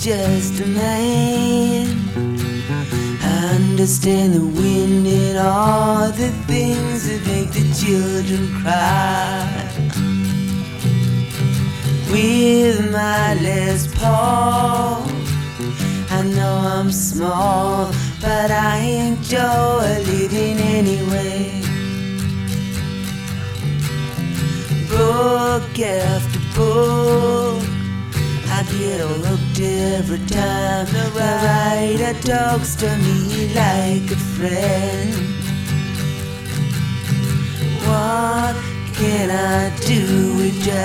just a man. I understand the wind and all the things that make the children cry. With my Les Paul, I know I'm small, but I enjoy living anyway. Book after book, I get hooked every time the writer talks to me like a friend. What can I do with just